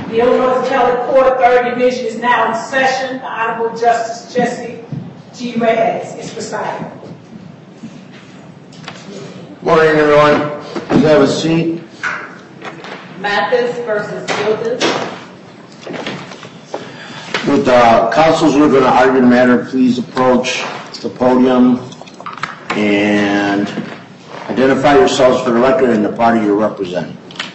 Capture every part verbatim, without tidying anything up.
The Illinois Appellate Court, third Division, is now in session. The Honorable Justice Jesse G. Reyes is presiding. Morning, everyone. Please have a seat. Mathis versus Gildas. With uh, counsels who are going to argue the matter, please approach the podium and identify yourselves for the record and the party you're representing.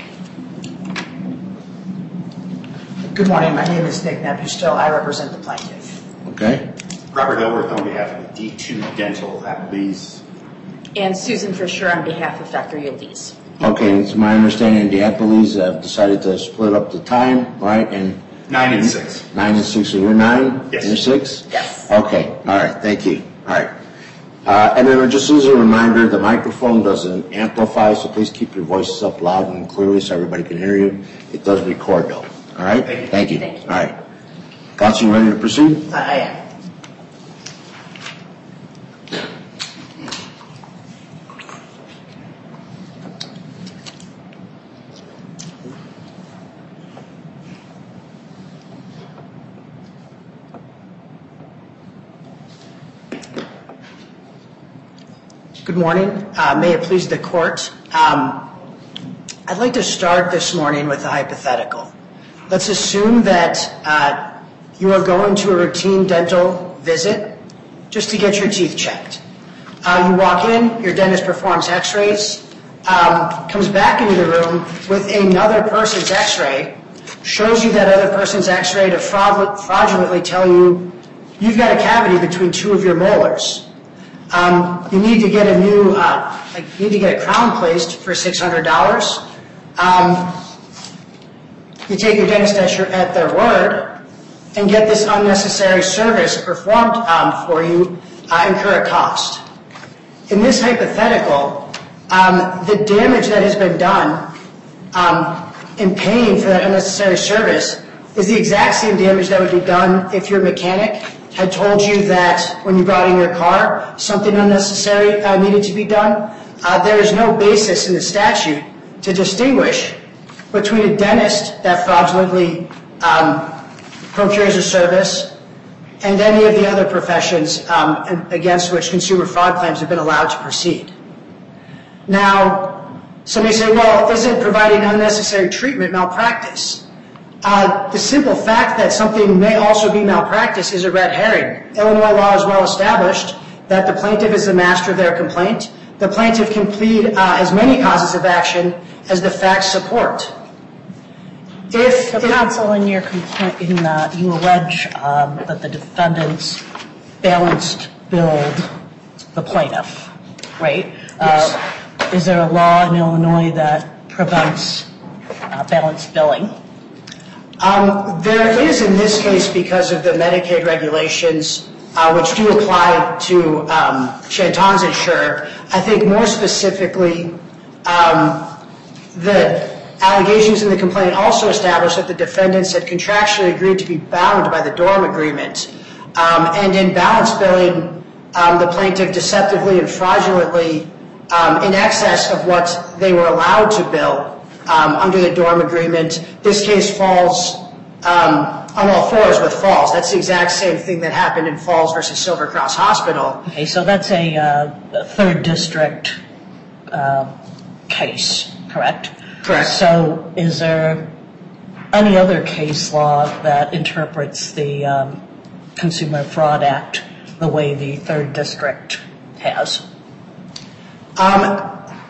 Good morning. My name is Nick Nepustill. I represent the plaintiff. Okay. Robert Dilworth on behalf of the D two Dental Appellees. And Susan Fisher on behalf of Doctor Yildiz. Okay, it's my understanding the appellees have decided to split up the time, right? And Nine and six. Nine and six. So you're nine? Yes. You're six? Yes. Okay. All right. Thank you. All right. Uh, and then just as a reminder, the microphone doesn't amplify, so please keep your voices up loud and clearly so everybody can hear you. It does record, though. All right? Thank you. Thank you. Thank you. All right. Counsel, you ready to proceed? I am. Good morning. Uh, may it please the court. Um, I'd like to start this morning with a hypothetical. Let's assume that uh, you are going to a routine dental visit just to get your teeth checked. Uh, you walk in, your dentist performs x-rays, um, comes back into the room with another person's x-ray, shows you that other person's x-ray to fraud- fraudulently tell you you've got a cavity between two of your molars. Um, you need to get a new, uh, like, you need to get a crown placed for six hundred dollars. Um, you take your dentist at, your, at their word and get this unnecessary service performed um, for you, uh, incur a cost. In this hypothetical, um, the damage that has been done um, in paying for that unnecessary service is the exact same damage that would be done if your mechanic had told you that when you brought in your car, something unnecessary uh, needed to be done. Uh, there is no basis in the statute to distinguish between a dentist that fraudulently um, procures a service and any of the other professions um, against which consumer fraud claims have been allowed to proceed. Now, somebody say, well, isn't providing unnecessary treatment malpractice? Uh, the simple fact that something may also be malpractice is a red herring. Illinois law is well established that the plaintiff is the master of their complaint. The plaintiff can plead uh, as many causes of action as the facts support. If the counsel in your complaint, in, uh, you allege um, that the defendants balanced billed the plaintiff, right? Yes. Uh, is there a law in Illinois that prevents uh, balanced billing? Um, there is in this case because of the Medicaid regulations, uh, which do apply to um, Chanton's insurer. I think more specifically, um, the allegations in the complaint also establish that the defendants had contractually agreed to be bound by the dorm agreement. Um, and in balance billing, um, the plaintiff deceptively and fraudulently, um, in excess of what they were allowed to bill, Um, under the dorm agreement. This case falls um, on all fours with Falls. That's the exact same thing that happened in Falls versus Silver Cross Hospital. Okay, so that's a, uh, a third district uh, case, correct? Correct. So is there any other case law that interprets the um, Consumer Fraud Act the way the third district has? Um,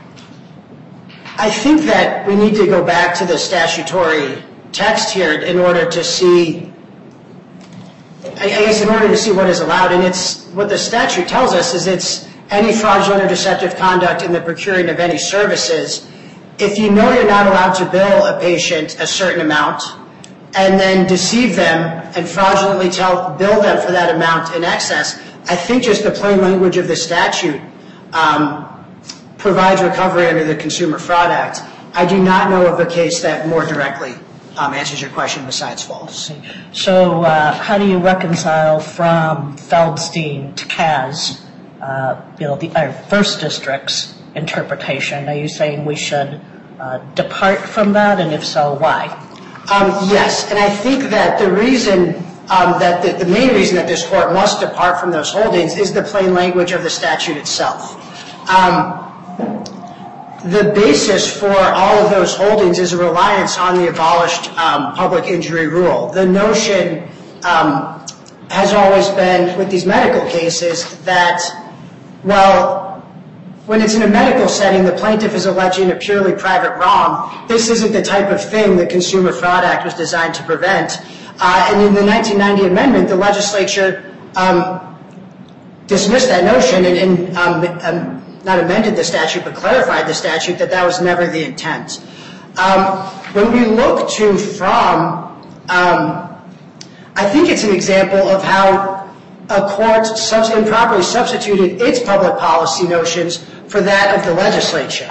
I think that we need to go back to the statutory text here in order to see, I guess in order to see what is allowed. And it's, what the statute tells us is it's any fraudulent or deceptive conduct in the procuring of any services. If you know you're not allowed to bill a patient a certain amount and then deceive them and fraudulently tell, bill them for that amount in excess, I think just the plain language of the statute um, provides recovery under the Consumer Fraud Act. I do not know of a case that more directly um, answers your question besides Falls. So uh, how do you reconcile from Feldstein to C A S, uh, you know, the our first district's interpretation? Are you saying we should uh, depart from that, and if so, why? Um, yes, and I think that the reason, um, that the, the main reason that this court must depart from those holdings is the plain language of the statute itself. Um, the basis for all of those holdings is a reliance on the abolished um, public injury rule. The notion um, has always been, with these medical cases, that, well, when it's in a medical setting, the plaintiff is alleging a purely private wrong. This isn't the type of thing the Consumer Fraud Act was designed to prevent. Uh, and in the nineteen ninety amendment, the legislature um, dismissed that notion and, and um, um, not amended the statute, but clarified the statute that that was never the intent. Um, when we look to from, um, I think it's an example of how a court subs- improperly substituted its public policy notions for that of the legislature.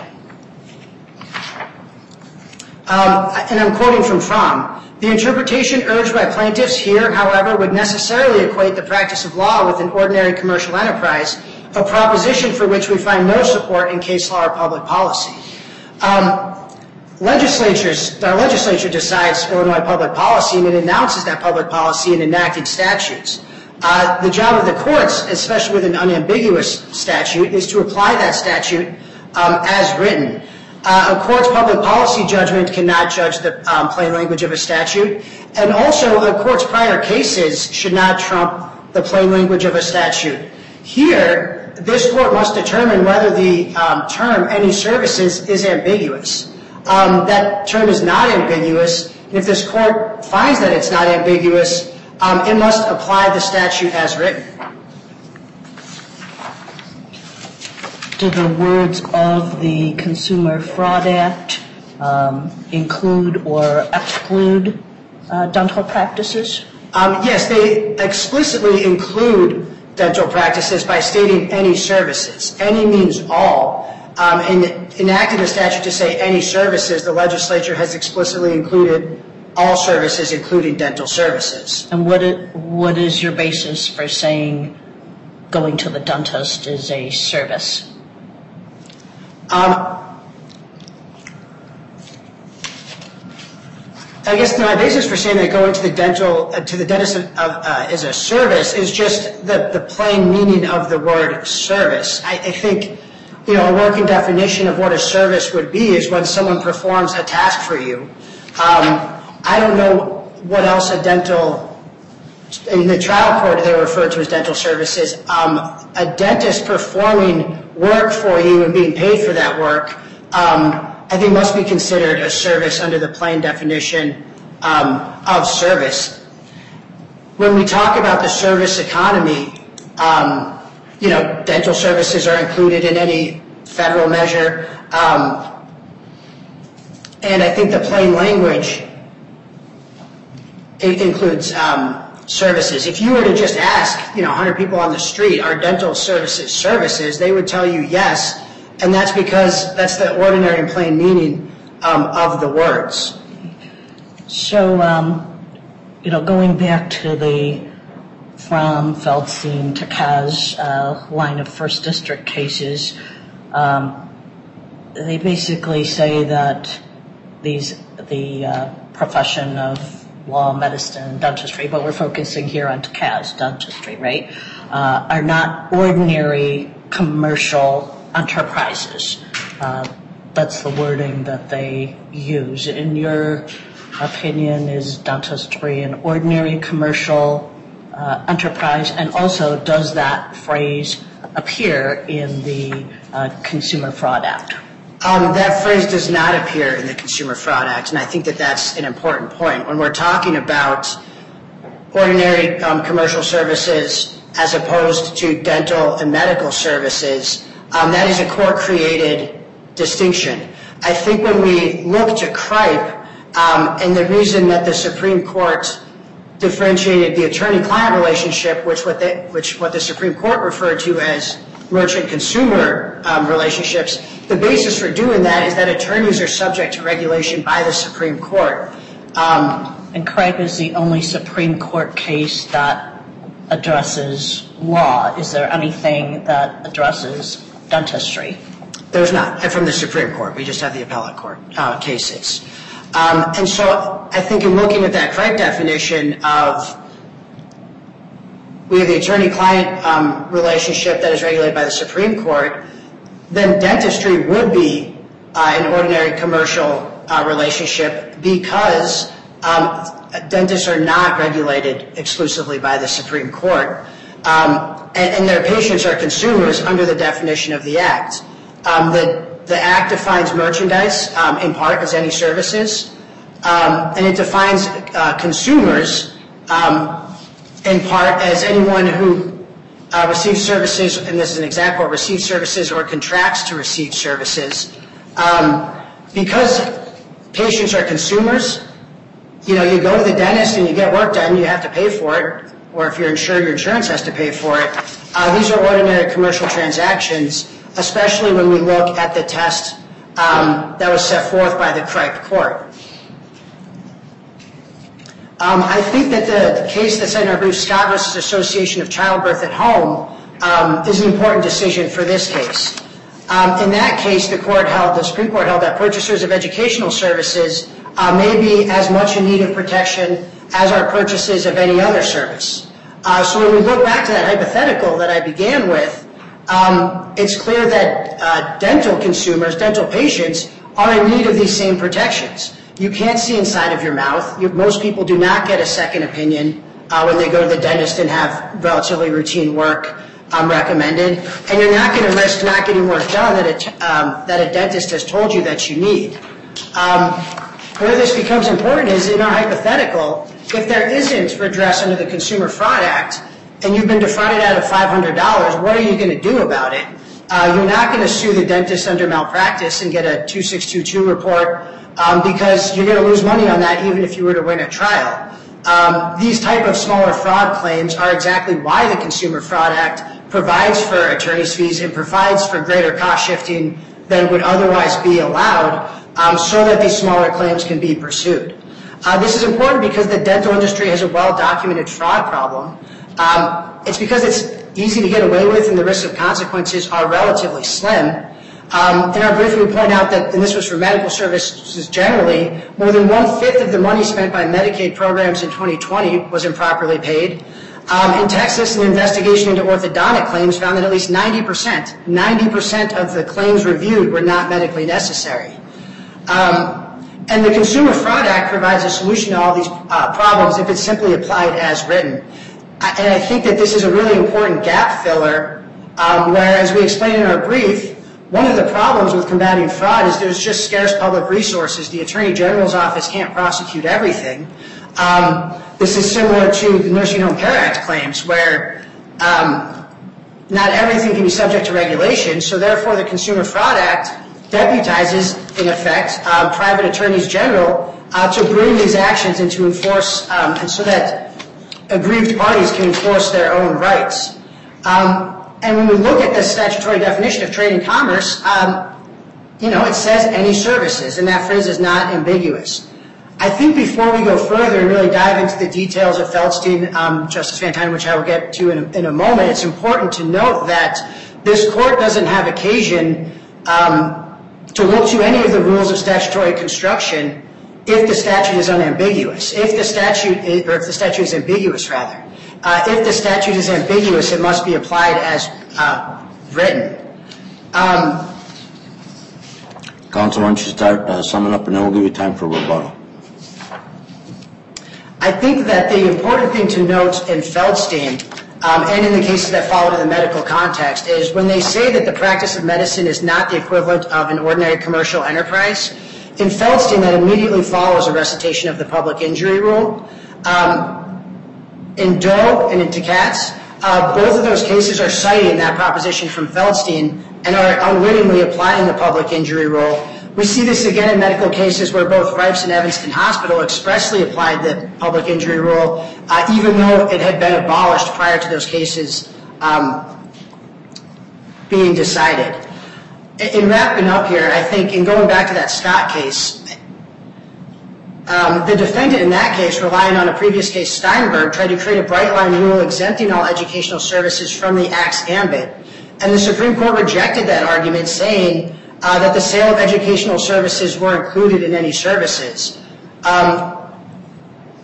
Um, and I'm quoting from Fromm. The interpretation urged by plaintiffs here, however, would necessarily equate the practice of law with an ordinary commercial enterprise, a proposition for which we find no support in case law or public policy. Um, legislatures, our legislature decides Illinois public policy, and it announces that public policy in enacting statutes. Uh, the job of the courts, especially with an unambiguous statute, is to apply that statute um, as written. Uh, a court's public policy judgment cannot judge the um, plain language of a statute, and also a court's prior cases should not trump the plain language of a statute. Here, this court must determine whether the um, term any services is ambiguous. Um, that term is not ambiguous, and if this court finds that it's not ambiguous, Um, it must apply the statute as written. Do the words of the Consumer Fraud Act um, include or exclude uh, dental practices? Um, yes, they explicitly include dental practices by stating any services. Any means all. Um, in enacting the statute to say any services, the legislature has explicitly included all services, including dental services. And what it, what is your basis for saying going to the dentist is a service? Um, I guess my basis for saying that going to the dental uh, to the dentist uh, uh, is a service is just the, the plain meaning of the word service. I, I think, you know, a working definition of what a service would be is when someone performs a task for you. Um, I don't know what else a dental, in the trial court they refer to as dental services. Um, a dentist performing work for you and being paid for that work, um, I think must be considered a service under the plain definition um, of service. When we talk about the service economy, um, you know, dental services are included in any federal measure. Um, and I think the plain language it includes um, services. If you were to just ask, you know, one hundred people on the street, are dental services services, they would tell you yes, and that's because that's the ordinary and plain meaning um, of the words. So, um, you know, going back to the from Feldstein to Kaz uh, line of first district cases, um, they basically say that these the uh, profession of law, medicine, and dentistry, but we're focusing here on T C A S, dentistry, right, uh, are not ordinary commercial enterprises. Uh, that's the wording that they use. In your opinion, is dentistry an ordinary commercial uh, enterprise? And also, does that phrase appear in the uh, Consumer Fraud Act? Um, that phrase does not appear in the Consumer Fraud Act, and I think that that's an important point. When we're talking about ordinary um, commercial services as opposed to dental and medical services, um, that is a court-created distinction. I think when we look to Cripe, um, and the reason that the Supreme Court differentiated the attorney-client relationship, which what, they, which what the Supreme Court referred to as merchant-consumer um, relationships, the basis for doing that is that attorneys are subject to regulation by the Supreme Court. Um, and Cripe is the only Supreme Court case that addresses law. Is there anything that addresses dentistry? There's not. From the Supreme Court. We just have the appellate court uh, cases. Um, and so I think in looking at that correct definition of we have the attorney-client um, relationship that is regulated by the Supreme Court, then dentistry would be uh, an ordinary commercial uh, relationship because um, dentists are not regulated exclusively by the Supreme Court. Um, and, and their patients are consumers under the definition of the Act. Um, the, the Act defines merchandise um, in part as any services, um, and it defines uh, consumers um, in part as anyone who uh, receives services, and this is an exact quote, receives services or contracts to receive services. Um, because patients are consumers, you know, you go to the dentist and you get work done, you have to pay for it, or if you're insured, your insurance has to pay for it. Uh, these are ordinary commercial transactions, especially when we look at the test um, that was set forth by the correct court. Um, I think that the case that's in our brief, Scott versus Association of Childbirth at Home, um, is an important decision for this case. Um, in that case, the court held, the Supreme Court held that purchasers of educational services uh, may be as much in need of protection as are purchases of any other service. Uh, so when we look back to that hypothetical that I began with, um, it's clear that uh, dental consumers, dental patients, are in need of these same protections. You can't see inside of your mouth. You, most people do not get a second opinion uh, when they go to the dentist and have relatively routine work um, recommended. And you're not going to risk not getting work done that a, um, that a dentist has told you that you need. Um, where this becomes important is in our hypothetical, if there isn't redress under the Consumer Fraud Act and you've been defrauded out of five hundred dollars, what are you going to do about it? Uh, you're not going to sue the dentist under malpractice and get a two six two two report um, because you're going to lose money on that even if you were to win a trial. Um, these type of smaller fraud claims are exactly why the Consumer Fraud Act provides for attorney's fees and provides for greater cost shifting than would otherwise be allowed um, so that these smaller claims can be pursued. Uh, this is important because the dental industry has a well-documented fraud problem. Um, it's because it's easy to get away with and the risks of consequences are relatively slim. Um, in our brief, we point out that, and this was for medical services generally, more than one-fifth of the money spent by Medicaid programs in twenty twenty was improperly paid. Um, in Texas, an investigation into orthodontic claims found that at least ninety percent, ninety percent of the claims reviewed were not medically necessary. Um, And the Consumer Fraud Act provides a solution to all these uh, problems if it's simply applied as written. I, and I think that this is a really important gap filler, um, where, as we explained in our brief, one of the problems with combating fraud is there's just scarce public resources. The Attorney General's office can't prosecute everything. Um, this is similar to the Nursing Home Care Act claims, where um, not everything can be subject to regulation, so therefore the Consumer Fraud Act deputizes, in effect, um, private attorneys general uh, to bring these actions and to enforce, um, and so that aggrieved parties can enforce their own rights. Um, and when we look at the statutory definition of trade and commerce, um, you know, it says any services, and that phrase is not ambiguous. I think before we go further and really dive into the details of Feldstein, um, Justice Van Tine, which I will get to in a, in a moment, it's important to note that this court doesn't have occasion um, to look to any of the rules of statutory construction if the statute is unambiguous. If the statute is, or if the statute is ambiguous, rather. Uh, if the statute is ambiguous, it must be applied as uh, written. Um, Counsel, why don't you start uh, summing up, and then we'll give you time for rebuttal. I think that the important thing to note in Feldstein, Um, and in the cases that followed in the medical context, is when they say that the practice of medicine is not the equivalent of an ordinary commercial enterprise, in Feldstein that immediately follows a recitation of the public injury rule. Um, in Doe and in Takats, uh, both of those cases are citing that proposition from Feldstein and are unwittingly applying the public injury rule. We see this again in medical cases where both Ripes and Evanston Hospital expressly applied the public injury rule, uh, even though it had been abolished prior to those cases um, being decided. In wrapping up here, I think in going back to that Scott case, um, the defendant in that case, relying on a previous case, Steinberg, tried to create a bright line rule exempting all educational services from the Act's ambit. And the Supreme Court rejected that argument, saying Uh, that the sale of educational services were included in any services. Um,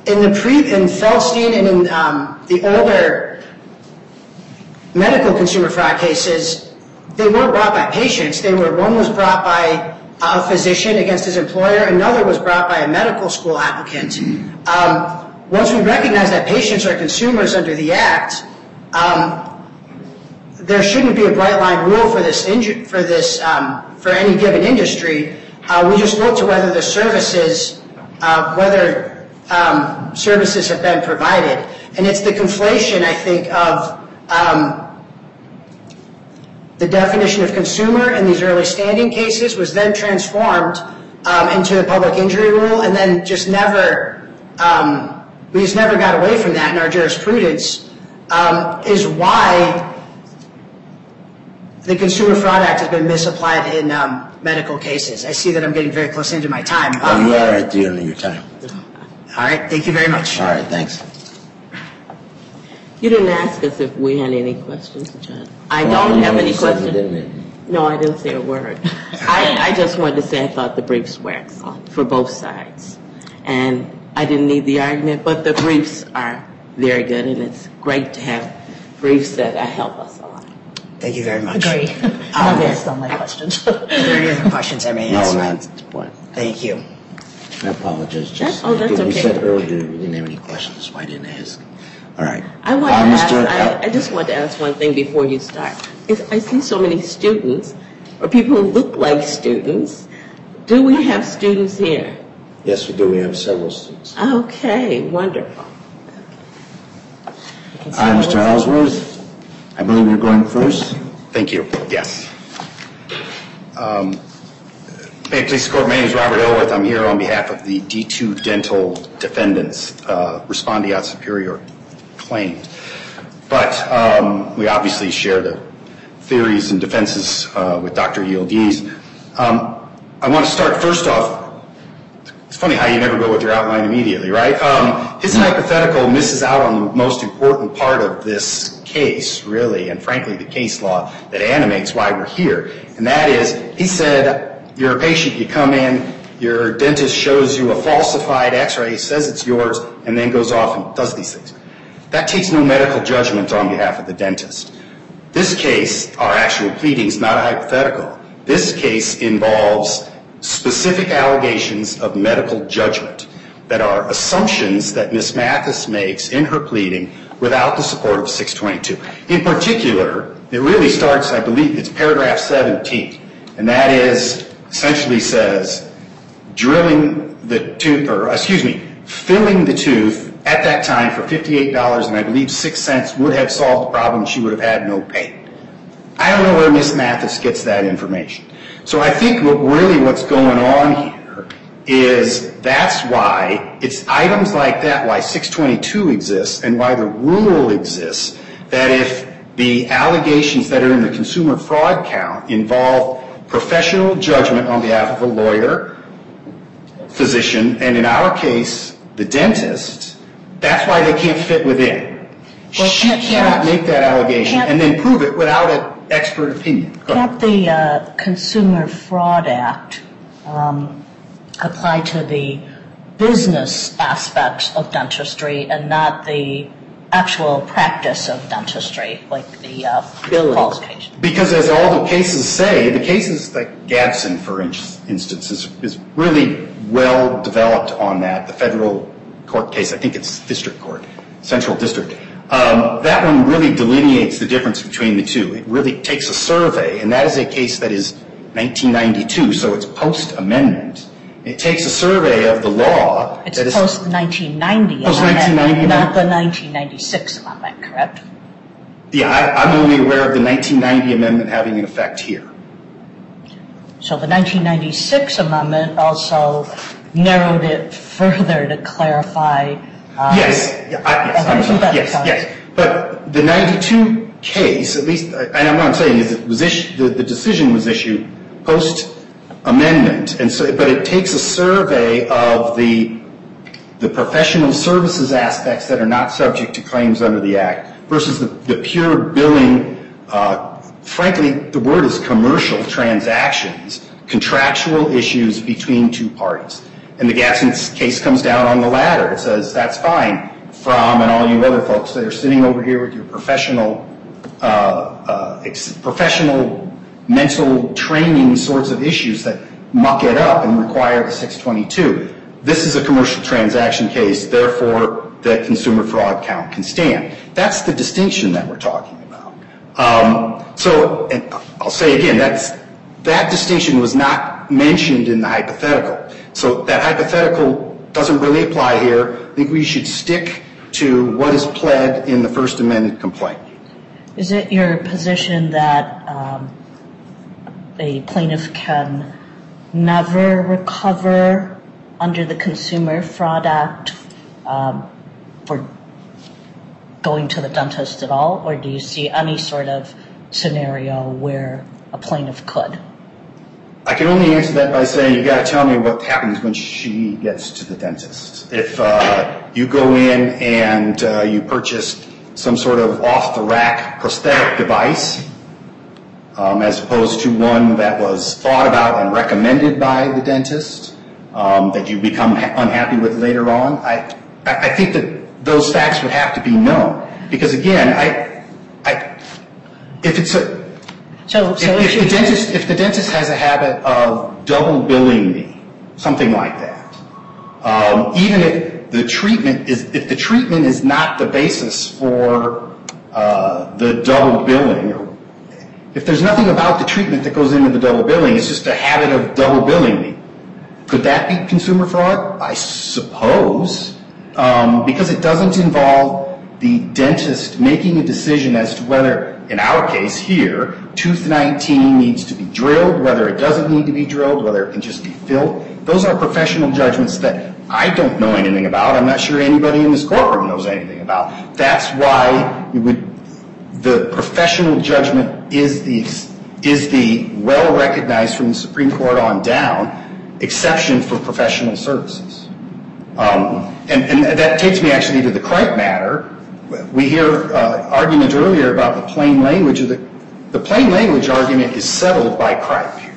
in the pre in Feldstein and in um, the older medical consumer fraud cases, they weren't brought by patients. They were one was brought by a physician against his employer. Another was brought by a medical school applicant. Um, once we recognize that patients are consumers under the Act, um, there shouldn't be a bright line rule for this inju- for this um, for any given industry. Uh, we just look to whether the services uh, whether um, services have been provided, and it's the conflation, I think, of um, the definition of consumer in these early standing cases was then transformed um, into the public injury rule, and then just never um, we just never got away from that in our jurisprudence. Um, is why the Consumer Fraud Act has been misapplied in um, medical cases. I see that I'm getting very close into my time. Um, Oh, you are at the end of your time. All right, thank you very much. All right, thanks. You didn't ask us if we had any questions, John. I Well, don't have you any said you questions. didn't. No, I didn't say a word. I, I just wanted to say I thought the briefs were excellent for both sides. And I didn't need the argument, but the briefs are very good, and it's great to have briefs that uh, help us a lot. Thank you very much. Agree. I've asked all my questions. Are there any other questions I may No, answer? not at this point. Thank you. I apologize. Just, That- oh, that's you okay. said earlier we didn't have any questions, so I didn't ask. All right. I want Uh, to ask, Mister I, I just want to ask one thing before you start. Is I see so many students, or people who look like students. Do we have students here? Yes, we do. We have several students. Okay, wonderful. All right, Mister Ellsworth, I believe you're going first. Thank you. Yes. Um, May it please the court, my name is Robert Ellsworth. I'm here on behalf of the D two Dental defendants, uh, respondeat superior claims. But um, we obviously share the theories and defenses uh, with Doctor Yildiz. Um, I want to start first off. It's funny how you never go with your outline immediately, right? Um, his hypothetical misses out on the most important part of this case, really, and frankly, the case law that animates why we're here. And that is, he said, you're a patient, you come in, your dentist shows you a falsified x-ray, says it's yours, and then goes off and does these things. That takes no medical judgment on behalf of the dentist. This case are actual pleadings, not a hypothetical. This case involves specific allegations of medical judgment that are assumptions that Miz Mathis makes in her pleading without the support of six twenty-two. In particular, it really starts, I believe, it's paragraph seventeen, and that is, essentially says, drilling the tooth, or excuse me, filling the tooth at that time for fifty-eight dollars and I believe six cents would have solved the problem. She would have had no pain. I don't know where Miz Mathis gets that information. So I think what really what's going on here is that's why it's items like that, why six twenty-two exists and why the rule exists, that if the allegations that are in the consumer fraud count involve professional judgment on behalf of a lawyer, physician, and in our case, the dentist, that's why they can't fit within. Well, she can't- cannot make that allegation can't- and then prove it without an expert opinion. Go ahead. Can't the uh, Consumer Fraud Act um, apply to the business aspects of dentistry and not the actual practice of dentistry, like the uh, Billing. qualification? Because as all the cases say, the cases like Gadsden, for instance, is, is really well developed on that. The federal court case, I think it's district court, central district. Um, that one really delineates the difference between the two. It really takes a survey, and that is a case that is nineteen ninety-two, so it's post-amendment. It takes a survey of the law. It's that is post nineteen ninety Post nineteen ninety amendment, not amendment? the nineteen ninety-six amendment, correct? Yeah, I, I'm only aware of the nineteen ninety amendment having an effect here. So the nineteen ninety-six amendment also narrowed it further to clarify. Uh, Yes, yeah, I, yes, I'm Okay, sorry. that Yes, sounds- yes. But the ninety-two case, at least, and what I'm saying is it was issued, the, the decision was issued post-amendment, and so, but it takes a survey of the the professional services aspects that are not subject to claims under the Act versus the, the pure billing, uh, frankly, the word is commercial transactions, contractual issues between two parties. And the Gatson case comes down on the latter. It says, that's fine. From and all you other folks that are sitting over here with your professional, uh, uh, ex- professional mental training sorts of issues that muck it up and require the six twenty-two. This is a commercial transaction case, therefore the consumer fraud count can stand. That's the distinction that we're talking about. Um, so, and I'll say again, that's, that distinction was not mentioned in the hypothetical. So that hypothetical doesn't really apply here. I think we should stick to what is pled in the First Amendment complaint. Is it your position that um, a plaintiff can never recover under the Consumer Fraud Act um, for going to the dentist at all, or do you see any sort of scenario where a plaintiff could? I can only answer that by saying you got to tell me what happens when she gets to the dentist. If uh, you go in and uh, you purchased some sort of off-the-rack prosthetic device, um, as opposed to one that was thought about and recommended by the dentist, um, that you become ha- unhappy with later on, I, I think that those facts would have to be known. Because again, I, I, if it's a So, so if, if, if, the dentist, if the dentist has a habit of double billing me, something like that, um, even if the treatment is, if the treatment is not the basis for uh, the double billing, or if there's nothing about the treatment that goes into the double billing, it's just a habit of double billing me, could that be consumer fraud? I suppose, um, because it doesn't involve the dentist making a decision as to whether, in our case here, tooth nineteen needs to be drilled, whether it doesn't need to be drilled, whether it can just be filled. Those are professional judgments that I don't know anything about. I'm not sure anybody in this courtroom knows anything about. That's why you would, the professional judgment is the is the well-recognized from the Supreme Court on down exception for professional services. Um, and, and that takes me actually to the Cripe matter. We hear uh, argument earlier about the plain language of the, the plain language argument is settled by Cripe here.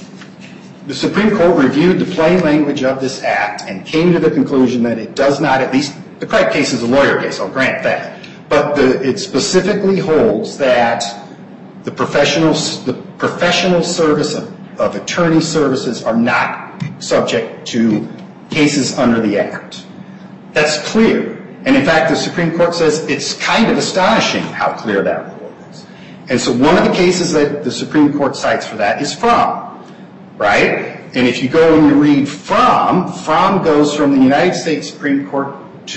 The Supreme Court reviewed the plain language of this act and came to the conclusion that it does not, at least, the Cripe case is a lawyer case, I'll grant that, but the, it specifically holds that the professional, the professional service of, of attorney services are not subject to cases under the act. That's clear. And in fact, the Supreme Court says it's kind of astonishing how clear that rule is. And so one of the cases that the Supreme Court cites for that is Fromm, right? And if you go and you read Fromm, Fromm goes from the United States Supreme Court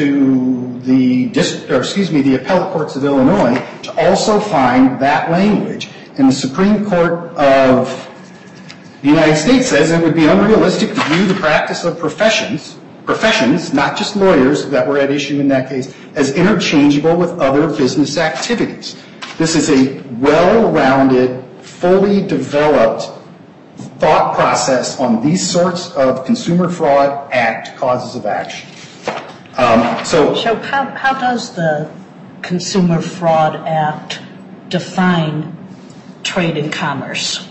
to the, or excuse me, the appellate courts of Illinois to also find that language. And the Supreme Court of the United States says it would be unrealistic to view the practice of professions professions, not just lawyers that were at issue in that case, as interchangeable with other business activities. This is a well-rounded, fully developed thought process on these sorts of Consumer Fraud Act causes of action. Um, so, so how, how does the Consumer Fraud Act define trade and commerce?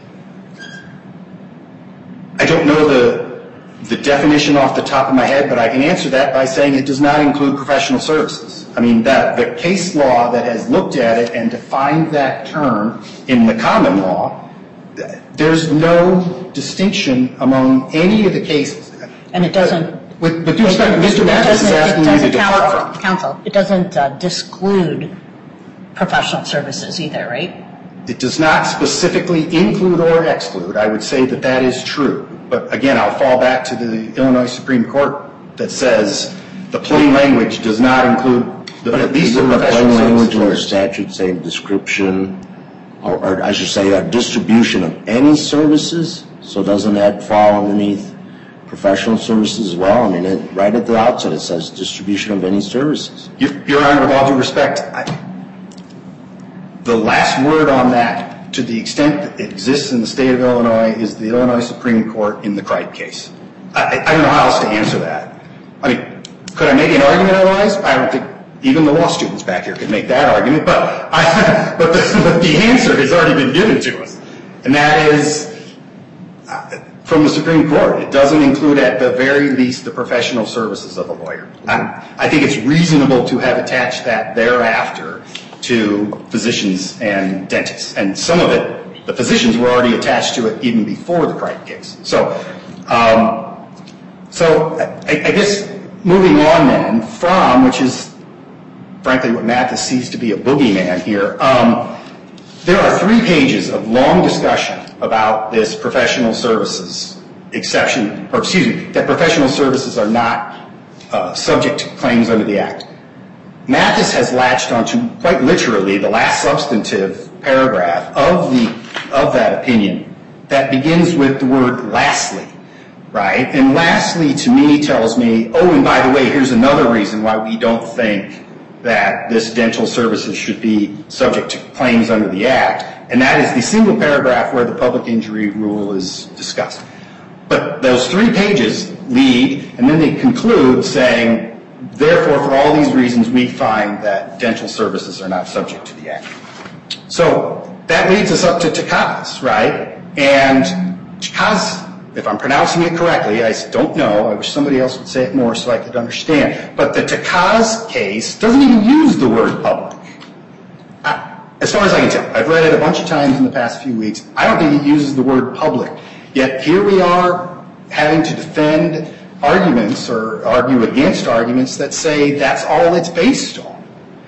I don't know the the definition off the top of my head, but I can answer that by saying it does not include professional services. I mean, that the case law that has looked at it and defined that term in the common law, there's no distinction among any of the cases. And it doesn't. With, with due respect, Mister Mathis is asking you to depart from. Counsel, it doesn't uh, disclude professional services either, right? It does not specifically include or exclude. I would say that that is true. But again, I'll fall back to the Illinois Supreme Court that says the plain language does not include the, but at least the the professional plain language services. in the statute saying description, or, or I should say a distribution of any services, so doesn't that fall underneath professional services as well? I mean, it, right at the outset it says distribution of any services. Your, Your Honor, with all due respect, I, the last word on that, to the extent that it exists in the state of Illinois, is the Illinois Supreme Court in the Cripe case. I, I don't know how else to answer that. I mean, could I make an argument otherwise? I don't think even the law students back here could make that argument, but, I, but, the, but the answer has already been given to us. And that is, uh, from the Supreme Court. It doesn't include, at the very least, the professional services of a lawyer. I, I think it's reasonable to have attached that thereafter to physicians and dentists. And some of it, the physicians were already attached to it even before the Cripe case. So, um, so I, I guess moving on then from, which is frankly what Mathis sees to be a boogeyman here, um, there are three pages of long discussion about this professional services exception, or excuse me, that professional services are not uh, subject to claims under the Act. Mathis has latched onto, quite literally, the last substantive paragraph of the of that opinion that begins with the word lastly, right? And lastly, to me, tells me, oh, and by the way, here's another reason why we don't think that this dental services should be subject to claims under the Act, and that is the single paragraph where the public injury rule is discussed. But those three pages lead, and then they conclude saying, therefore, for all these reasons, we find that dental services are not subject to the Act. So that leads us up to Takaz, right? And Takaz, if I'm pronouncing it correctly, I don't know. I wish somebody else would say it more so I could understand. But the Takaz case doesn't even use the word public. I, as far as I can tell, I've read it a bunch of times in the past few weeks. I don't think it uses the word public. Yet here we are having to defend arguments or argue against arguments that say that's all it's based on.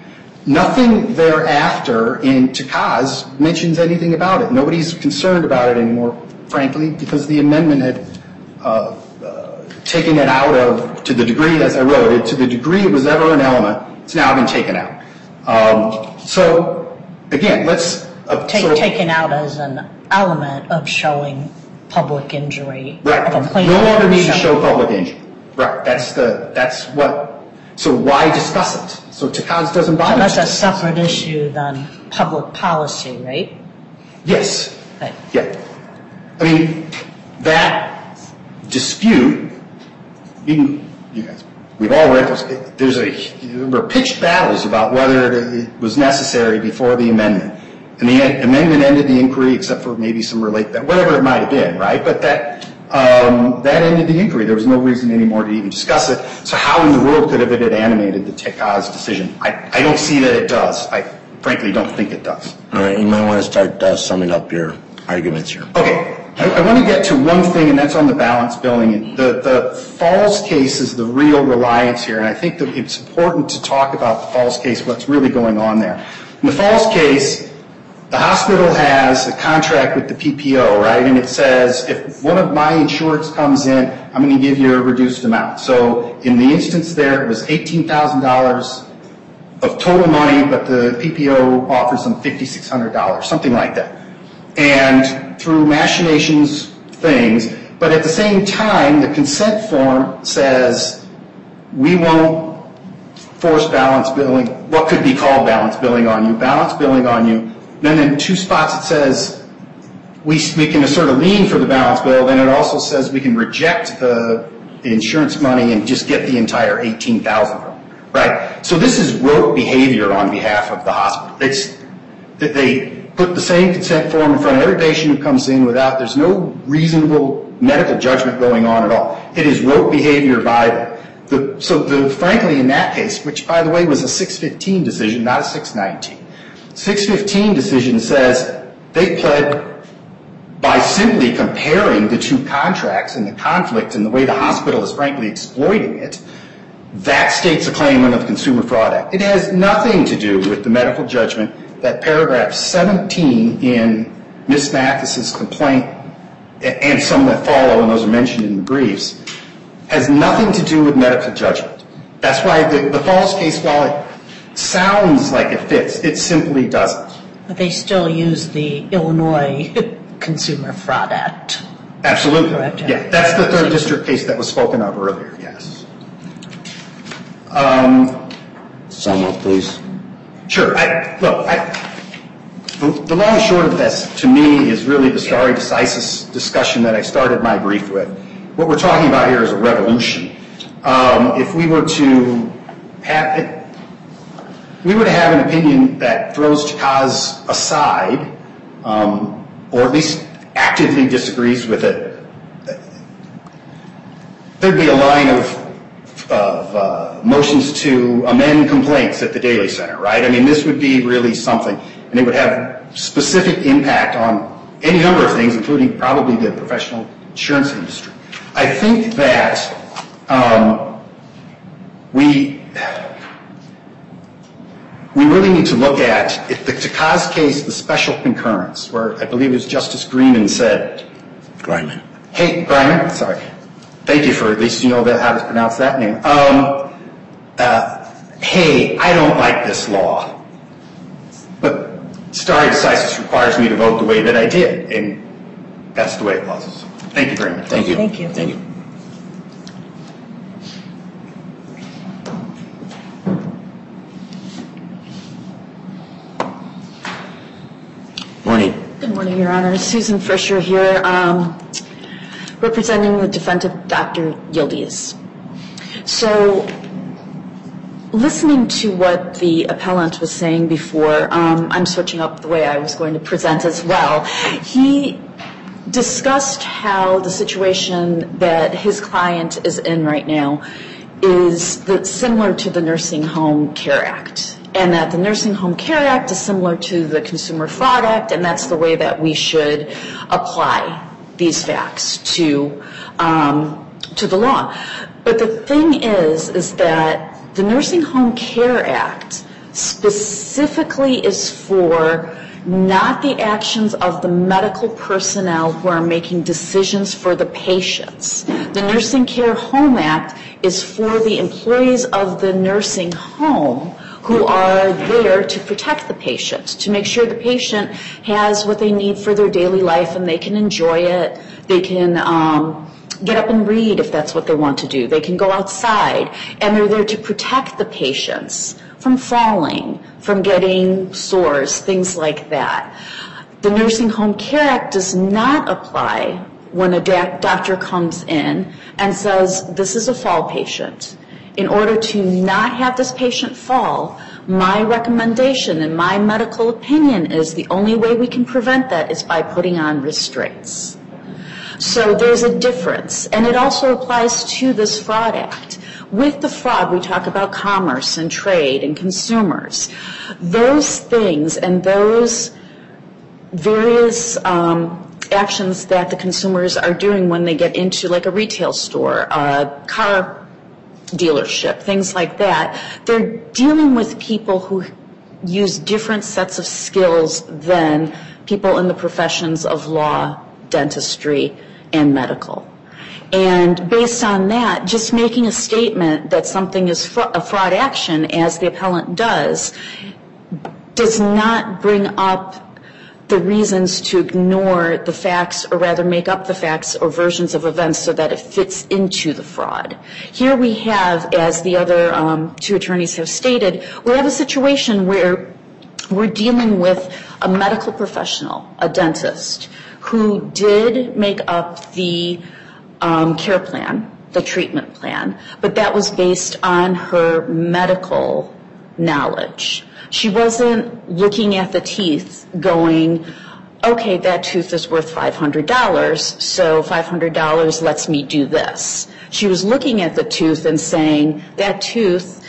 Nothing thereafter in Takaz mentions anything about it. Nobody's concerned about it anymore, frankly, because the amendment had uh, uh, taken it out of, to the degree, as I wrote it, to the degree it was ever an element, it's now been taken out. Um, so, again, let's... Uh, Take, so, taken out as an element of showing public injury. Right. Of a plaintiff No longer need to showing- show public injury. Right. That's the, that's what, so why discuss it? So Takaz doesn't bother. So that's a separate issue than public policy, right? Yes. Right. Yeah. I mean, that dispute, you, can, you guys, we've all read those, there's a, there were pitched battles about whether it was necessary before the amendment. And the amendment ended the inquiry, except for maybe some relate, whatever it might have been, right? But that, um, that ended the inquiry. There was no reason anymore to even discuss it. So how in the world could have it animated the Takaz decision? I, I don't see that it does. I frankly don't think it does. All right, you might want to start uh, summing up your arguments here. Okay. I, I want to get to one thing, and that's on the balance billing. The, the Falls case is the real reliance here, and I think that it's important to talk about the Falls case, what's really going on there. In the Falls case, the hospital has a contract with the P P O, right? And it says, if one of my insureds comes in, I'm going to give you a reduced amount. So in the instance there, it was eighteen thousand dollars of total money, but the P P O offers them five thousand six hundred dollars, something like that. And through machinations, things, but at the same time, the consent form says, we won't force balance billing, what could be called balance billing on you, balance billing on you. Then in two spots it says we, we can assert a lien for the balance bill. Then it also says we can reject the, the insurance money and just get the entire eighteen thousand dollars, right? So this is rote behavior on behalf of the hospital. It's that they put the same consent form in front of every patient who comes in without, there's no reasonable medical judgment going on at all. It is rote behavior by them. The, so the, frankly in that case, which by the way was a six fifteen decision, not a six nineteen. six fifteen decision says they pled by simply comparing the two contracts and the conflict and the way the hospital is frankly exploiting it, that states a claim under the Consumer Fraud Act. It has nothing to do with the medical judgment that paragraph seventeen in Miz Mathis's complaint and some that follow, and those are mentioned in the briefs, has nothing to do with medical judgment. That's why the, the Falls case, while it sounds like it fits, it simply doesn't. But they still use the Illinois Consumer Fraud Act. Absolutely. Correct. Yeah, that's the third district case that was spoken of earlier, yes. Um, Sum up, please. Sure. I, look, I, the, the long and short of this, to me, is really the stare decisis discussion that I started my brief with. What we're talking about here is a revolution. Um, if we were to have it, we were to have an opinion that throws Takaz aside, um, or at least actively disagrees with it, there'd be a line of, of uh, motions to amend complaints at the Daly Center, right? I mean, this would be really something, and it would have specific impact on any number of things, including probably the professional insurance industry. I think that um, we we really need to look at if the Takaz case, the special concurrence, where I believe it was Justice Greenman said, Griman. Hey, Griman, sorry. Thank you for at least you know that how to pronounce that name. Um, uh, hey, I don't like this law, but stare decisis requires me to vote the way that I did, and that's the way it was. Thank you very much. Thank you. Thank you. Thank you. Morning. Good morning, Your Honor. Susan Fisher here, um, representing the defendant, Doctor Yildiz. So, listening to what the appellant was saying before, um, I'm switching up the way I was going to present as well. He discussed how the situation that his client is in right now is the, similar to the Nursing Home Care Act, and that the Nursing Home Care Act is similar to the Consumer Fraud Act, and that's the way that we should apply these facts to um, to the law. But the thing is, is that the Nursing Home Care Act specifically is for not the actions of the medical personnel who are making decisions for the patients. The Nursing Care Home Act is for the employees of the nursing home who are there to protect the patient, to make sure the patient has what they need for their daily life and they can enjoy it. They can um, get up and read if that's what they want to do. They can go outside, and they're there to protect the patients from falling, from getting sores, things like that. The Nursing Home Care Act does not apply when a doctor comes in and says, this is a fall patient. In order to not have this patient fall, my recommendation and my medical opinion is the only way we can prevent that is by putting on restraints. So there's a difference, and it also applies to this Fraud Act. With the fraud, we talk about commerce and trade and consumers. Those things and those various um, actions that the consumers are doing when they get into like a retail store, a car dealership, things like that, they're dealing with people who use different sets of skills than people in the professions of law, dentistry, and medical. And based on that, just making a statement that something is fra- a fraud action, as the appellant does, does not bring up the reasons to ignore the facts, or rather make up the facts or versions of events so that it fits into the fraud. Here we have, as the other um, two attorneys have stated, we have a situation where we're dealing with a medical professional, a dentist, who did make up the um, care plan, the treatment plan, but that was based on her medical knowledge. She wasn't looking at the teeth going, okay, that tooth is worth five hundred dollars, so five hundred dollars lets me do this. She was looking at the tooth and saying, that tooth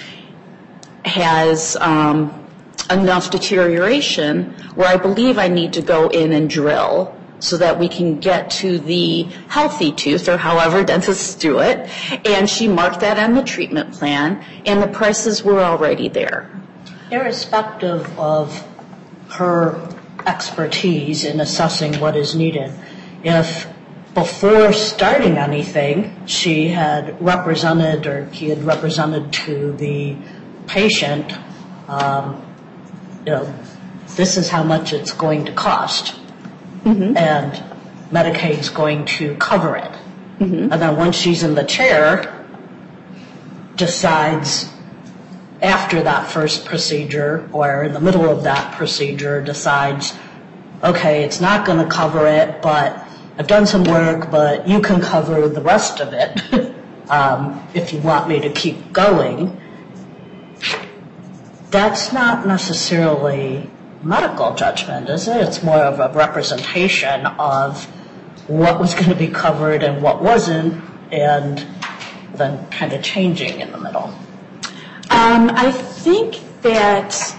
has um, enough deterioration where I believe I need to go in and drill so that we can get to the healthy tooth, or however dentists do it. And she marked that on the treatment plan, and the prices were already there. Irrespective of her expertise in assessing what is needed, if before starting anything she had represented, or he had represented to the patient, um, you know, this is how much it's going to cost, mm-hmm. and Medicaid's going to cover it. Mm-hmm. And then once she's in the chair, decides after that first procedure or in the middle of that procedure, decides, okay, it's not going to cover it, but I've done some work, but you can cover the rest of it um, if you want me to keep going. That's not necessarily medical judgment, is it? It's more of a representation of what was going to be covered and what wasn't, and than kind of changing in the middle? Um, I think that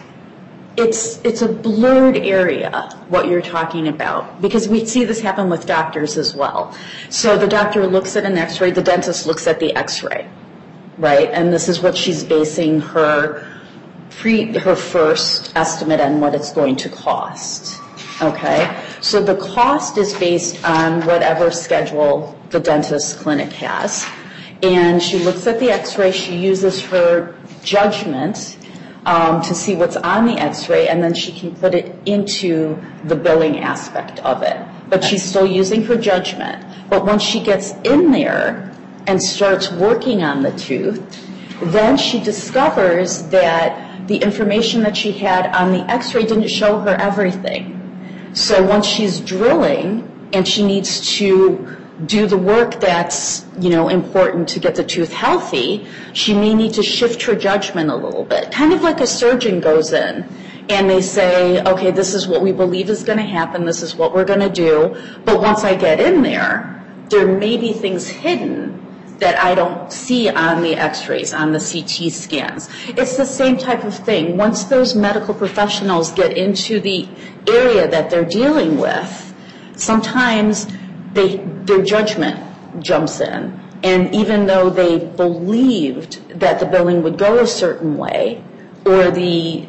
it's it's a blurred area, what you're talking about, because we see this happen with doctors as well. So the doctor looks at an x-ray, the dentist looks at the x-ray, right? And this is what she's basing her pre, her first estimate on what it's going to cost, okay? So the cost is based on whatever schedule the dentist clinic has. And she looks at the x-ray, she uses her judgment um, to see what's on the x-ray, and then she can put it into the billing aspect of it. But she's still using her judgment. But once she gets in there and starts working on the tooth, then she discovers that the information that she had on the x-ray didn't show her everything. So once she's drilling and she needs to do the work that's, you know, important to get the tooth healthy, she may need to shift her judgment a little bit. Kind of like a surgeon goes in and they say, okay, this is what we believe is going to happen, this is what we're going to do, but once I get in there, there may be things hidden that I don't see on the x-rays, on the C T scans. It's the same type of thing. Once those medical professionals get into the area that they're dealing with, sometimes they, their judgment jumps in. And even though they believed that the billing would go a certain way or the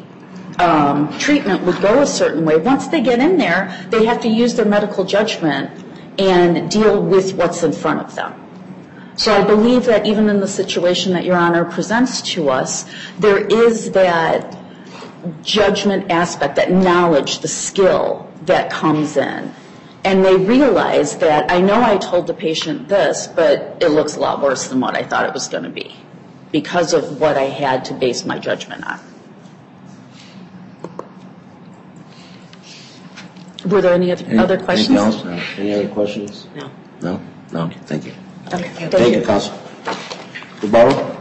um, treatment would go a certain way, once they get in there, they have to use their medical judgment and deal with what's in front of them. So I believe that even in the situation that Your Honor presents to us, there is that judgment aspect, that knowledge, the skill that comes in. And they realize that, I know I told the patient this, but it looks a lot worse than what I thought it was going to be because of what I had to base my judgment on. Were there any other, Any, other questions? Anything else? No. Any other questions? No. No? No? Thank you. Okay. Thank, Thank you, you. Counsel. Rebuttal?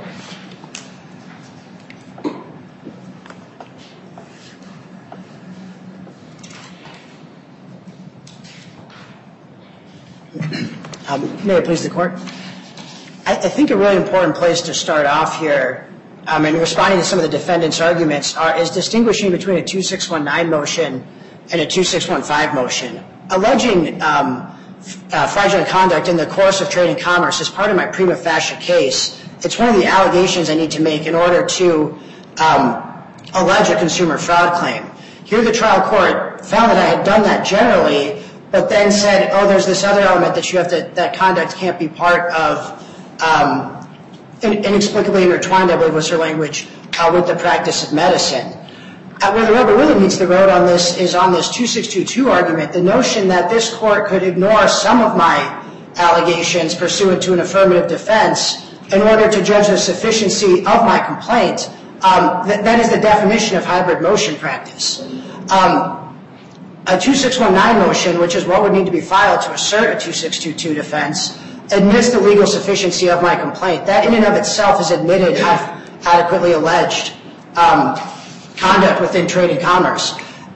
Um, may it please the Court? I, I think a really important place to start off here, um, in responding to some of the defendant's arguments, are, is distinguishing between a two six one nine motion and a two six one five motion. Alleging um, uh, fraudulent conduct in the course of trade and commerce is part of my prima facie case. It's one of the allegations I need to make in order to um, allege a consumer fraud claim. Here the trial court found that I had done that generally, but then said, oh, there's this other element that you have to, that conduct can't be part of, um, inexplicably intertwined, I believe was her language, uh, with the practice of medicine. Uh, where the rubber really meets the road on this is on this two six two two argument, the notion that this court could ignore some of my allegations pursuant to an affirmative defense in order to judge the sufficiency of my complaint. Um, th- that is the definition of hybrid motion practice. Um, A two six one nine motion, which is what would need to be filed to assert a two six two two defense, admits the legal sufficiency of my complaint. That in and of itself is admitted I've adequately alleged um, conduct within trade and commerce.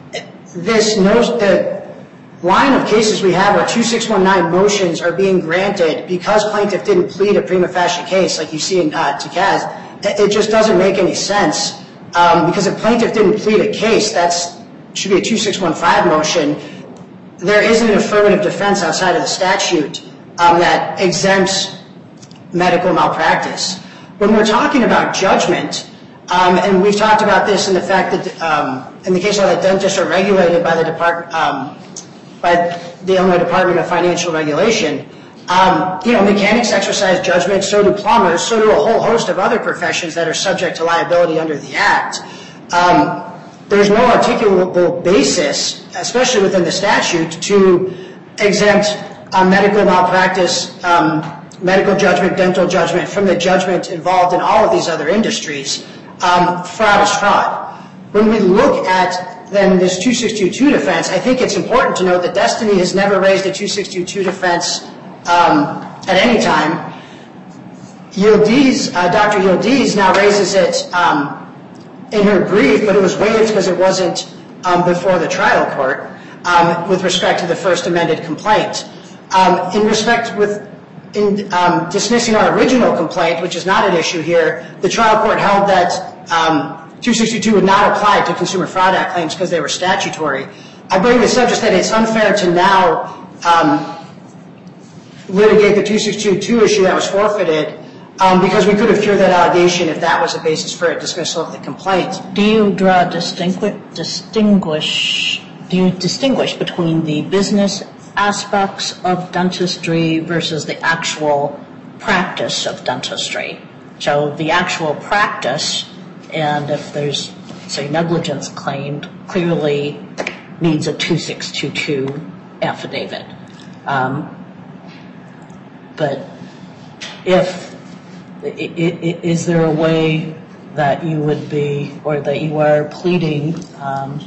This knows the line of cases we have where two six one nine motions are being granted because plaintiff didn't plead a prima facie case, like you see in uh, Takaz, it just doesn't make any sense. Um, because if plaintiff didn't plead a case, that's should be a two six one five motion. There isn't an affirmative defense outside of the statute um, that exempts medical malpractice. When we're talking about judgment, um, and we've talked about this in the fact that um, in the case law that dentists are regulated by the Depart- um, by the Illinois Department of Financial Regulation, um, you know, mechanics exercise judgment, so do plumbers, so do a whole host of other professions that are subject to liability under the Act. Um, There's no articulable basis, especially within the statute, to exempt uh, medical malpractice, um, medical judgment, dental judgment from the judgment involved in all of these other industries. Um, fraud is fraud. When we look at, then, this two six two two defense, I think it's important to note that Destiny has never raised a two six two two defense um, at any time. Yildiz, uh, Doctor Yildiz now raises it um, in her brief, but it was waived because it wasn't um, before the trial court um, with respect to the first amended complaint. Um, in respect with, in um, dismissing our original complaint, which is not an issue here, the trial court held that um, two sixty-two would not apply to Consumer Fraud Act claims because they were statutory. I bring this up just that it's unfair to now um, litigate the two sixty-two issue that was forfeited um, because we could have cured that allegation if that was a basis for a dismissal of the complaint. Do you draw distinguish, distinguish, do you distinguish between the business aspects of dentistry versus the actual practice of dentistry? So the actual practice, and if there's, say, negligence claimed, clearly needs a two six two two affidavit. Um, but if, is there a way that you would be, or that you are pleading um,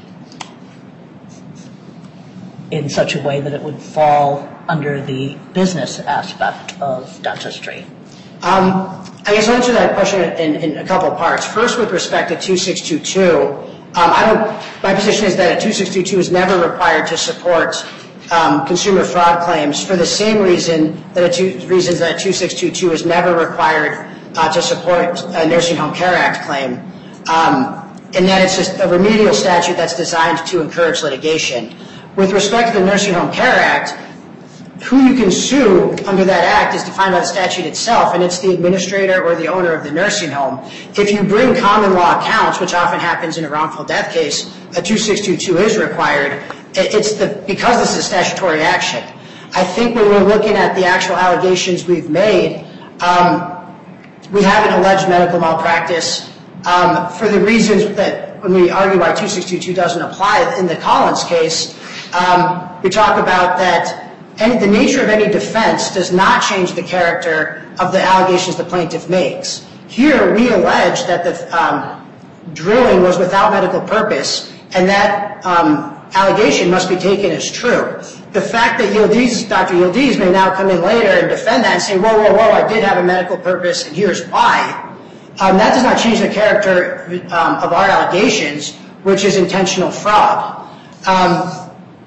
in such a way that it would fall under the business aspect of dentistry? Um, I guess I'll answer that question in, in a couple parts. First, with respect to two six two two, um, I don't, my position is that a two six two two is never required to support um, consumer fraud claims for the same reason that a two, reasons that a two six two two is never required uh, to support a Nursing Home Care Act claim. Um, and that it's just a remedial statute that's designed to encourage litigation. With respect to the Nursing Home Care Act, who you can sue under that act is defined by the statute itself, and it's the administrator or the owner of the nursing home. If you bring common law counts, which often happens in a wrongful death case, a two six two two is required. It's the, because this is a statutory action. I think when we're looking at the actual allegations we've made, um, we haven't alleged medical malpractice um, for the reasons that when we argue why two six two two doesn't apply in the Collins case, um, we talk about that any, the nature of any defense does not change the character of the allegations the plaintiff makes. Here, we allege that the um, drilling was without medical purpose, and that um, allegation must be taken as true. The fact that Yildiz, Doctor Yildiz may now come in later and defend that and say, whoa, whoa, whoa, I did have a medical purpose, and here's why, um, that does not change the character um, of our allegations, which is intentional fraud. Um,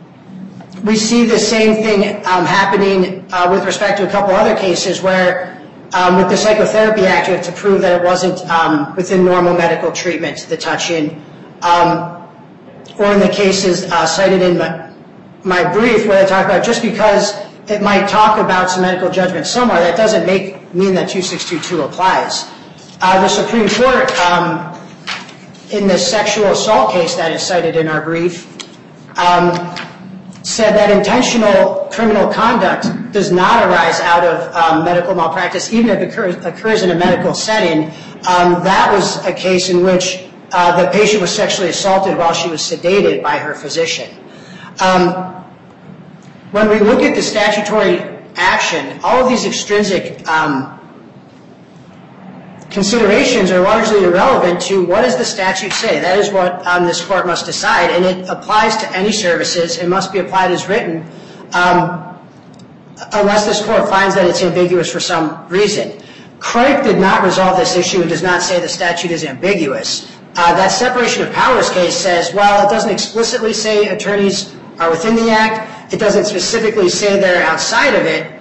We see the same thing um, happening uh, with respect to a couple other cases where um, with the Psychotherapy Act you have to prove that it wasn't um, within normal medical treatment, the touching, um, or in the cases uh, cited in my, my brief where I talk about just because it might talk about some medical judgment somewhere, that doesn't make mean that two six two two applies. Uh, the Supreme Court um, in the sexual assault case that is cited in our brief um, said that intentional criminal conduct does not arise out of um, medical malpractice, even if it occurs, occurs in a medical setting. Um, that was a case in which uh, the patient was sexually assaulted while she was sedated by her physician. Um, when we look at the statutory action, all of these extrinsic um, considerations are largely irrelevant to what does the statute say. That is what um, this court must decide, and it applies to any services. It must be applied as written um, unless this court finds that it's ambiguous for some reason. Craig did not resolve this issue and does not say the statute is ambiguous. Uh, that separation of powers case says, well, it doesn't explicitly say attorneys are within the act. It doesn't specifically say they're outside of it.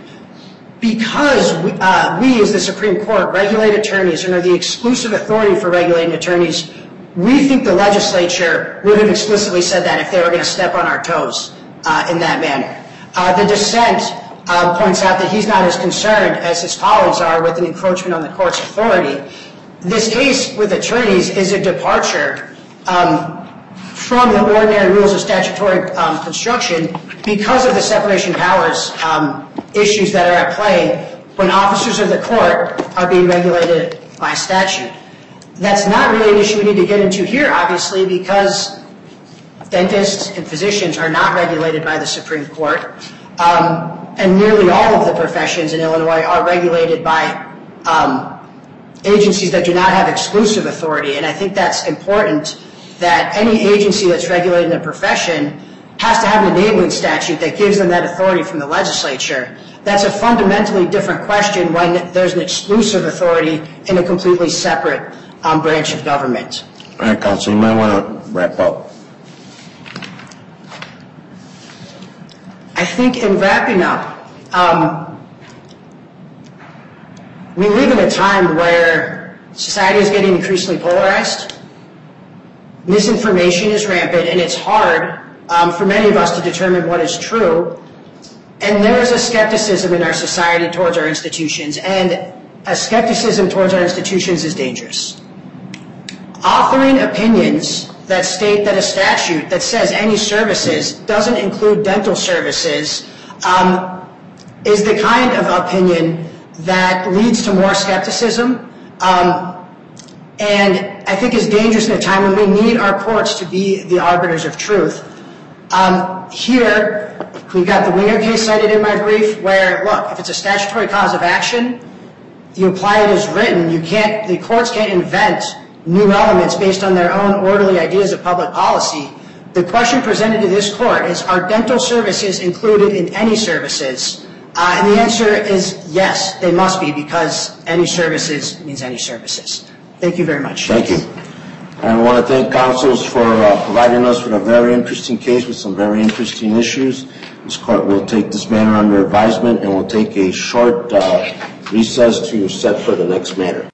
Because we, uh, we, as the Supreme Court, regulate attorneys and are the exclusive authority for regulating attorneys, we think the legislature would have explicitly said that if they were going to step on our toes uh, in that manner. Uh, the dissent uh, points out that he's not as concerned as his colleagues are with an encroachment on the court's authority. This case with attorneys is a departure um, from the ordinary rules of statutory um, construction because of the separation powers um, issues that are at play when officers of the court are being regulated by statute. That's not really an issue we need to get into here, obviously, because dentists and physicians are not regulated by the Supreme Court, um, and nearly all of the professions in Illinois are regulated by um, agencies that do not have exclusive authority, and I think that's important that any agency that's regulating a profession has to have an enabling statute that gives them that authority from the legislature. That's a fundamentally different question when there's an exclusive authority in a completely separate um, branch of government. All right, Counsel, you might want to wrap up. I think in wrapping up, um, we live in a time where society is getting increasingly polarized. Misinformation is rampant, and it's hard um, for many of us to determine what is true. And there is a skepticism in our society towards our institutions, and a skepticism towards our institutions is dangerous. Authoring opinions that state that a statute that says any services doesn't include dental services um, is the kind of opinion that leads to more skepticism um, and I think is dangerous in a time when we need our courts to be the arbiters of truth. Um, here, we've got the Winger case cited in my brief where, look, if it's a statutory cause of action, you apply it as written. You can't, the courts can't invent new elements based on their own orderly ideas of public policy. The question presented to this court is, are dental services included in any services? Uh, and the answer is yes, they must be, because any services means any services. Thank you very much. Thank you. And I want to thank counsels for uh, providing us with a very interesting case with some very interesting issues. This court will take this matter under advisement and will take a short uh, recess to set for the next matter.